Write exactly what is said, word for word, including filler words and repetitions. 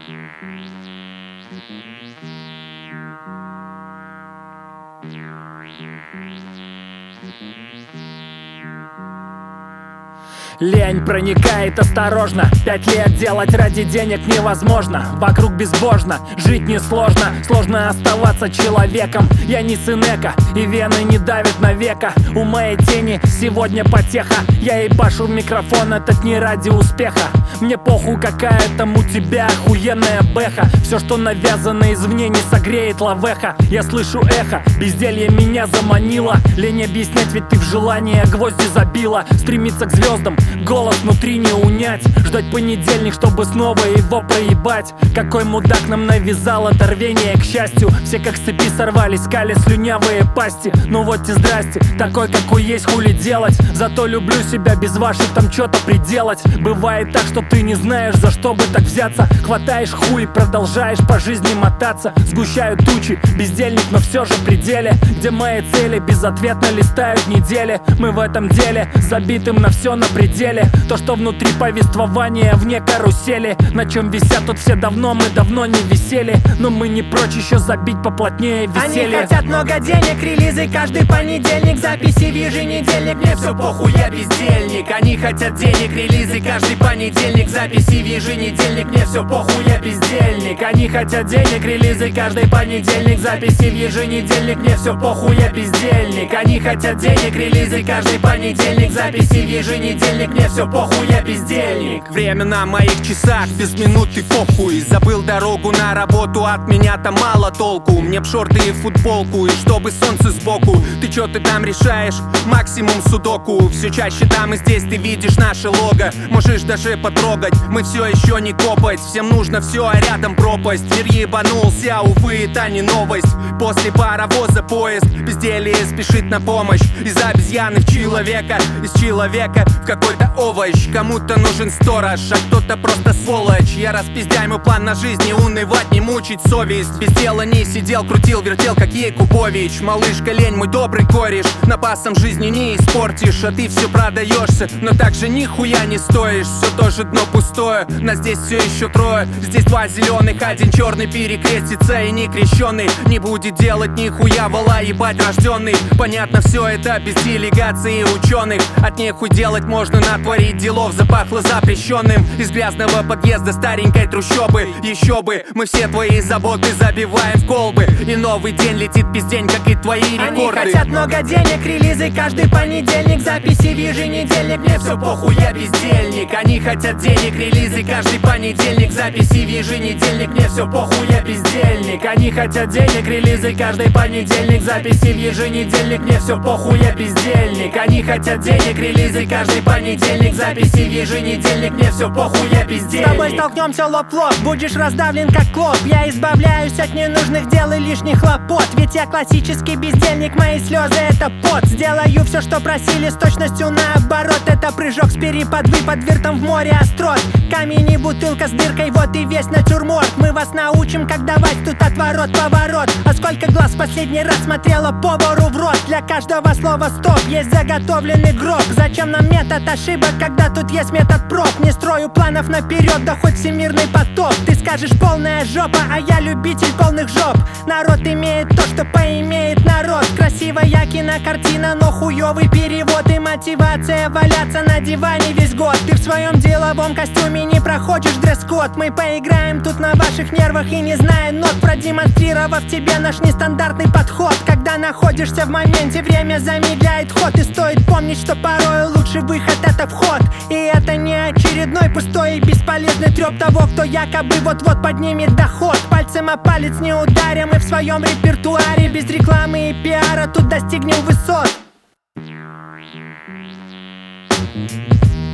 Лень проникает осторожно. Пять лет делать ради денег невозможно. Вокруг безбожно, жить несложно. Сложно оставаться человеком. Я не Сенека, и вены не давят навека. У моей тени сегодня потеха. Я ебашу в микрофон, этот не ради успеха. Мне похуй, какая там у тебя охуенная бэха. Все, что навязано извне, не согреет лавеха. Я слышу эхо, безделье меня заманило. Лень объяснять, ведь ты в желание гвозди забила. Стремиться к звездам, голос внутри не унять. Ждать понедельник, чтобы снова его проебать. Какой мудак нам навязал это рвение к счастью. Все как с цепи сорвались, скали слюнявые пасти. Ну вот и здрасте, такой какой есть, хули делать. Зато люблю себя, без ваших там чё-то приделать. Бывает так, что ты не знаешь, за что бы так взяться. Хватаешь хуй, продолжаешь по жизни мотаться. Сгущают тучи, бездельник, но все же в пределе. Где мои цели безответно листают недели. Мы в этом деле, забитым на все на пределе. То, что внутри повествования, вне карусели. На чем висят тут все давно, мы давно не висели. Но мы не прочь еще забить поплотнее веселье. Они хотят много денег, релизы каждый понедельник. Записи в еженедельник, мне все похуй, я бездельник. Они хотят денег, релизы каждый понедельник. Записи в еженедельник, мне все похуй, я бездельник. Они хотят денег, релизы каждый понедельник. Записи в еженедельник, мне все похуй, я бездельник. Они хотят денег, релизы каждый понедельник. Записи в еженедельник, мне все похуй, я бездельник. Время на моих часах, без минуты похуй. Забыл дорогу на работу, от меня там мало толку. Мне б шорты и футболку, и чтобы солнце сбоку. Ты чё ты там решаешь? Максимум судоку. Все чаще там и здесь ты видишь наше лого. Можешь даже потрогать, мы все еще не копать. Всем нужно все, а рядом пропасть. Мир ебанулся, увы, это не новость. После паровоза поезд, безделье спешит на помощь. Из обезьяны в человека, из человека в какой-то овощ. Кому-то нужен сторож, а кто-то просто сволочь. Я распиздяю мой план на жизнь, не унывать, не мучить совесть. Без дела не сидел, крутил, вертел, как Якубович. Малышка, лень, мой добрый кореш. Напасом жизни не испортишь, а ты все продаешься, но так же нихуя не стоишь. Все тоже дно пустое, нас здесь все еще трое. Здесь два зеленых, один черный, перекрестится и не крещеный. Не будет делать нихуя, вала ебать рожденный. Понятно, все это без делегации ученых. От нехуй делать можно натворить делов, запахло запрещенным. Из грязного подъезда старенькой трущобы. Еще бы, мы все твои заботы забиваем в колбы. И новый день летит без день, как и твои рекорды. Они хотят много денег, релизы каждый понедельник. Записи в еженедельник, мне все похуй, я бездельник. Они хотят денег, релизы каждый понедельник. Записи в еженедельник, мне все похуй, я бездельник. Они хотят денег, релизы каждый понедельник. Записи в еженедельник, мне все похуй, я бездельник. Они хотят денег, релизы каждый понедельник. Записи в еженедельник, мне все похуй, я бездельник. С тобой столкнемся лоб в лоб, будешь раздавлен как клоп. Я избавляюсь от ненужных дел и лишних хлопот. Ведь я классический бездельник, мои слезы это пот. Сделаю все, что просили, с точностью наоборот. Это прыжок с переподвы под виртом в море острот. Камень и бутылка с дыркой, вот и весь натюрморт. Мы вас научим, как давать тут отворот-поворот. А сколько глаз в последний раз смотрела повару в рот. Для каждого слова стоп, есть заготовленный гроб. Зачем нам метод ошибок, когда тут есть метод проб? Не строю планов наперед, да хоть всемирный потоп. Ты скажешь полная жопа, а я любитель полных жоп. Народ имеет то, что поимеет народ. Красивая кинокартина, но хуёвый перевод. И мотивация валяться на диване весь год. Ты в своем деловом костюме не проходишь дресс-код. Мы поиграем тут на ваших нервах и не зная нот, продемонстрировав тебе наш нестандартный подход. Когда находишься в моменте, время замедляет ход. И стоит помнить, что порой лучший выход это вход. И это не очередной пустой и бесполезный трёп того, кто якобы вот-вот поднимет доход. Пальцем о палец не ударим, и в своем репертуаре без рекламы и пиара тут достигнем высот.